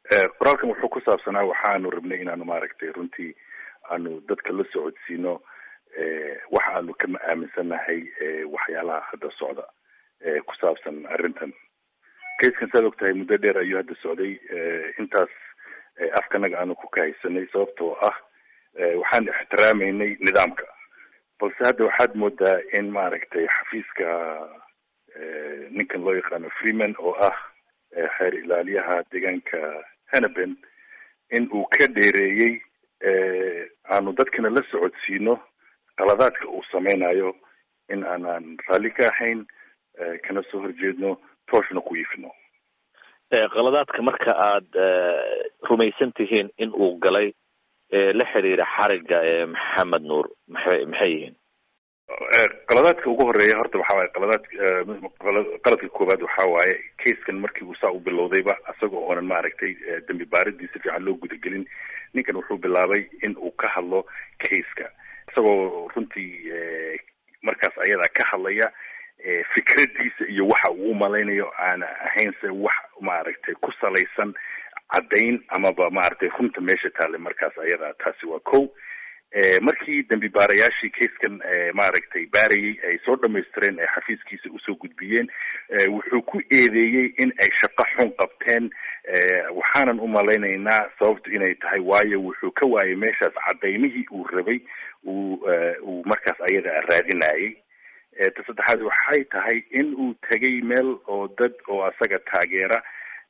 qoraalkan wuxuu ku saabsanaa waxaanu rabnay inaanu maaragtay runtii aanu dadka la socodsiino waxa aanu ka aaminsanahay waxyaalaha hadda socda ku saabsan arrintan. kayskan saad ogtahay muddo dheer ayuu hadda socday, intaas afkanaga aanu ku kahaysanay sababtoo ah waxaan ixtiraamaynay nidaamka, balse hadda waxaad moodaa in maaragtay xafiiska ninkan loo yaqaano Freeman oo ah xeer ilaaliyaha deegaanka Hanaben in uu ka dheereeyey aanu dadkana la socodsiino qaladaadka uu sameynayo in aanan raalli ka ahayn, kana soo horjeedno, tooshna ku iifino. qaladaadka marka aada rumaysan tihiin in uu galay la xiriira xariga maxamed nuur maxay yihiin? qaladaadka ugu horeeya horta waxaa waaye qaladka koowaad waxaa waaye kayskan markii uu saa u bilowdayba isagoo oonan maaragtay dambi baaridiisa fiican loo gudagelin, ninkan wuxuu bilaabay in uu ka hadlo kayska isagoo runtii markaas ayadaa ka hadlaya fikradiisa iyo waxa uu umalaynayo aan ahaynse wax maaragtay ku salaysan caddayn amaba maaragtay runta meesha taale. markaas ayadaa taasi waa kow. markii dambi baarayaashii kayskan maaragtay baarayay ay soo dhamaystireen ay xafiiskiisa usoo gudbiyeen, wuxuu ku eedeeyey in ay shaqo xun qabteen. waxaanan umalaynaynaa sababtu inay tahay waayo wuxuu ka waayay meeshaas cadaymihii uu rabay uu markaas ayada raadinayay. ta saddexaad waxay tahay in uu tegay meel oo dad oo asaga taageera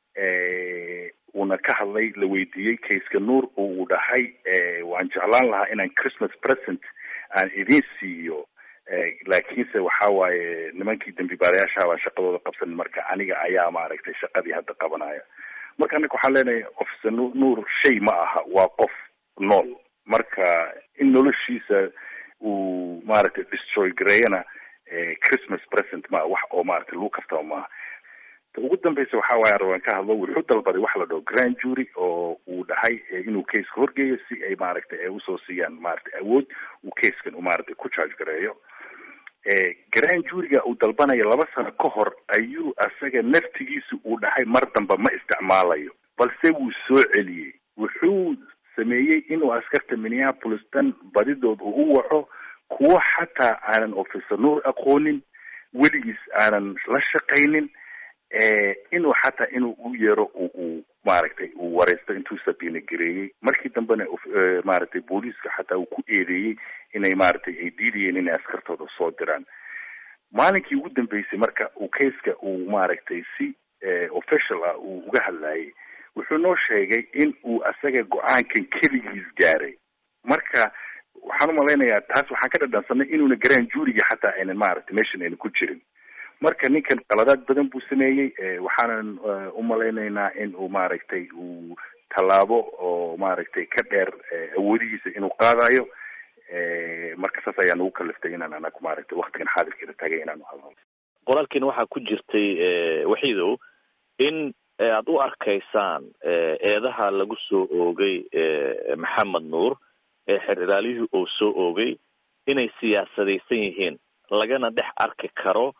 uuna ka hadlay, la weydiiyey kayska nuur oo uu dhahay waan jeclaan lahaa inaan Christmas present aan idin siiyo, laakiinse waxa waaye nimankii dambi baarayaasha waa shaqadooda qabsan, marka aniga ayaa maaragtay shaqadii hadda qabanaya. marka anaga waxaan leenahay officer nuur shay ma aha, waa qof nool, marka in noloshiisa uu maaragtay destroy gareeyana Christmas present ma wax oo maaragtay lagu kaftaba maaha. ugu dambeysa waxa waaye rabaan ka hadlo, wuxuu dalbaday wax la dhaho grand jury oo uu dhahay inuu case horgeeyo si ay maaragtay ay usoo siiyaan maaragtay awood uu casekan uu maaragtay ku charge gareeyo. grand juryga uu dalbanayo 2 sano ka hor ayuu asaga naftigiisa uu dhahay mar damba ma isticmaalayo, balse wuu soo celiyey. wuxuu sameeyey inuu askarta Minneapolis dan badidood u waco kuwa xataa aanan officer nuur aqoonin, weligiis aanan la shaqaynin, inuu xataa inuu u yeero uu maaragtay uu wareysto intuu sabiina gareeyey. markii dambena maaragtay booliiska xataa uu ku eedeeyey inay maaragtay ay diidayeen inay askartooda soo diraan. maalinkii ugu dambeysay marka uu kayska uu maaragtay si official ah uu uga hadlayay, wuxuu noo sheegay in uu asaga go-aankan keligiis gaaray. marka waxaan umalaynayaa taas waxaan ka dhadhansanay inuuna grand juryga xataa aynan maaragtay meeshan aynan ku jirin. marka ninkan qaladaad badan buu sameeyey, waxaanan umalaynaynaa in uu maaragtay uu tallaabo oo maaragtay ka dheer awoodihiisa inuu qaadayo. marka saas ayaan ugu kaliftay inaan anaku maaragtay waktigan xaadirkeeda tagay inaan uhadlo. qoraalkiina waxaa ku jirtay waxiidow in aad u arkaysaan eedaha lagu soo oogay maxamed nuur xeer ilaaliyuhu uu soo oogay inay siyaasadaysan yihiin, lagana dhex arki karo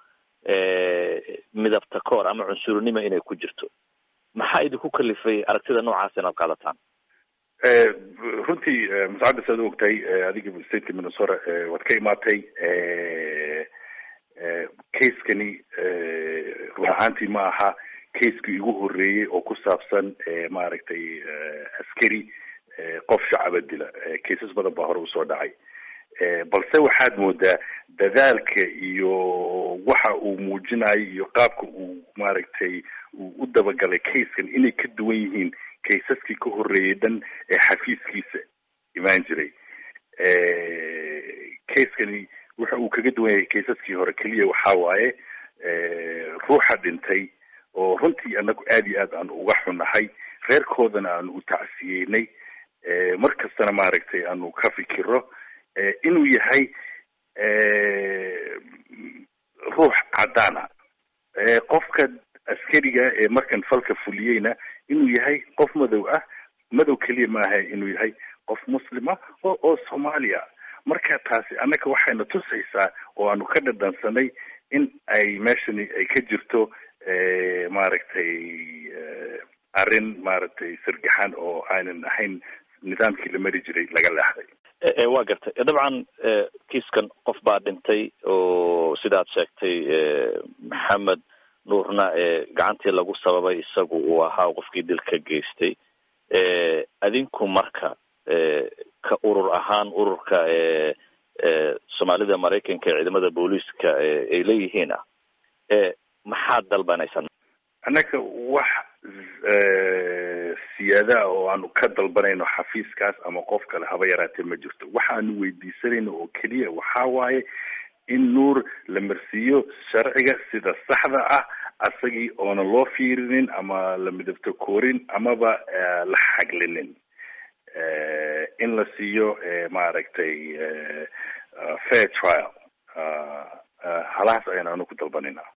midabta koor ama cunsurinimo inay ku jirto. maxaa idinku kalifay aragtida noocaas inaad qaadataan? runtii mascada saad ogtahay adiga stateka Minnesota waad ka imaatay. kayskani runahaantii ma aha kayskii igu horeeyey oo ku saabsan maaragtay askari qof shacaba dila. kaysas badan baa hore usoo dhacay, balse waxaad moodaa dadaalka iyo waxa uu muujinayo iyo qaabka uu maaragtay uu u dabagalay kayskan inay ka duwan yihiin kaysaskii ka horeeyay dhan ee xafiiskiisa imaan jiray. kayskani waxa uu kaga duwan yahay kaysaskii hore keliya waxaa waaye ruuxa dhintay oo runtii anagu aad iyo aad aan uga xunahay, reerkoodana aan u tacsiyeynay, markastana maaragtay aanu ka fikiro inuu yahay ruux caddaana. qofka askariga ee markan falka fuliyeyna inuu yahay qof madow ah, madow keliya maaha inuu yahay qof muslima oo Soomaaliya. marka taasi annaga waxayna tusaysaa oo aanu ka dhadhansanay in ay meeshani ay ka jirto maaragtay arrin maaragtay sirgaxan oo aanan ahayn nidaamkii la mari jiray laga leexday. waa gartay dabcan kiiskan qof baa dhintay oo sidaad sheegtay maxamed nuurna gacantii lagu sababay isagu uu ahaa qofkii dilka geystay. adinku marka ka urur ahaan ururka soomaalida maraykanka ee ciidamada booliiska ay leeyihiin maxaad dalbanaysaan? annaga wax siyaada oo aanu ka dalbanayno xafiiskaas ama qof kale haba yaraatee ma jirto. waxaanu weydiisanayno oo keliya waxaa waaye in nuur la marsiiyo sharciga sida saxda ah, asagii oona loo fiirinin ama la midabto koorin amaba la xaglinin, in la siiyo maaragtay fair trial. halahaas ayaan anu ku dalbanayna.